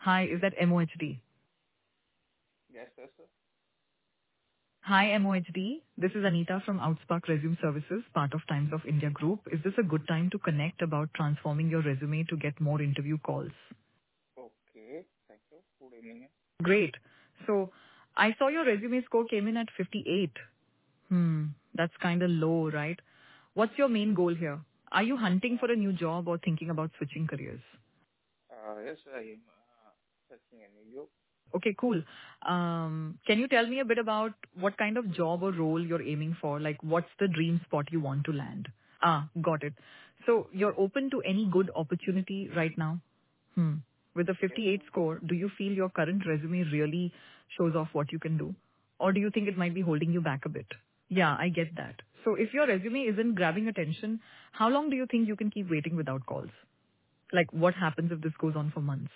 Hi, is that MOHD? Yes, yes, sir. Hi, MOHD. This is Anita from Outspark Resume Services, part of Times of India Group. Is this a good time to connect about transforming your resume to get more interview calls? Okay. Thank you. Good evening. Great. So I saw your resume score came in at 58. That's kind of low, right? What's your main goal here? Are you hunting for a new job or thinking about switching careers? Yes, I am searching a new job. Okay, cool. Can you tell me a bit about what kind of job or role you're aiming for? Like, what's the dream spot you want to land? Got it. So you're open to any good opportunity right now? Hmm. With a Yes, 58 ma'am. score, do you feel your current resume really shows off what you can do? Or do you think it might be holding you back a bit? Yeah, I get that. So if your resume isn't grabbing attention, how long do you think you can keep waiting without calls? Like, what happens if this goes on for months?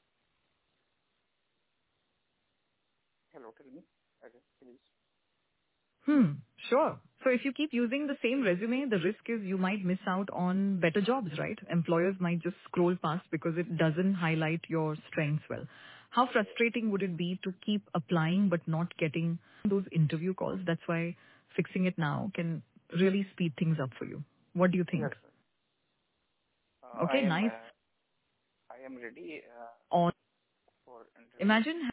Hello, tell me. Okay, please. Hmm, sure. So if you keep using the same resume, the risk is you might miss out on better jobs, right? Employers might just scroll past because it doesn't highlight your strengths well. How frustrating would it be to keep applying but not getting those interview calls? That's why fixing it now can really speed things up for you. What do you Yes, think? sir. Okay, nice. I am ready On for interview. imagine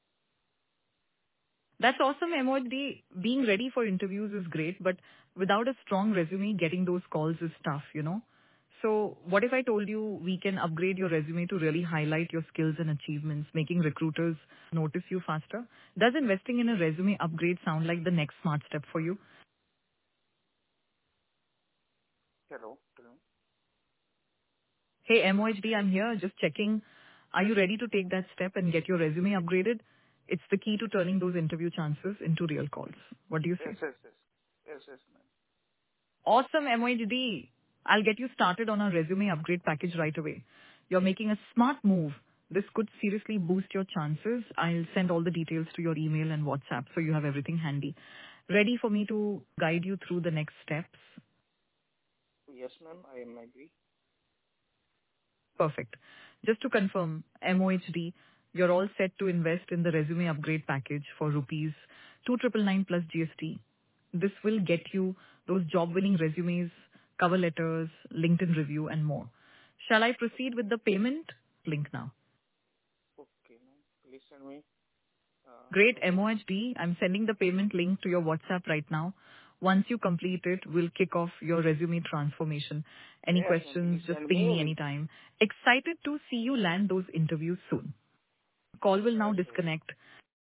That's awesome, MOD. Being ready for interviews is great, but without a strong resume, getting those calls is tough, you know? So what if I told you we can upgrade your resume to really highlight your skills and achievements, making recruiters notice you faster? Does investing in a resume upgrade sound like the next smart step for you? Hello, tell me. Hey, MOHD, I'm here just checking. Are you ready to take that step and get your resume upgraded? It's the key to turning those interview chances into real calls. What do you Yes, say? yes, yes. Yes, yes, ma'am. Awesome, MOHD. I'll get you started on a resume upgrade package right away. You're making a smart move. This could seriously boost your chances. I'll send all the details to your email and WhatsApp so you have everything handy. Ready for me to guide you through the next steps? Yes, ma'am. I am agree. Perfect. Just to confirm, MOHD, you're all set to invest in the resume upgrade package for rupees 2,999 plus GST. This will get you those job-winning resumes, cover letters, LinkedIn review, and more. Shall I proceed with the payment link now? Okay, ma'am. Please send me Great, link. MOHD. I'm sending the payment link to your WhatsApp right now. Once you complete it, we'll kick off your resume transformation. Any Yes, ma'am. questions, Please just send ping me me link. anytime. Excited to see you land those interviews soon. Call will now Yes, yes. disconnect.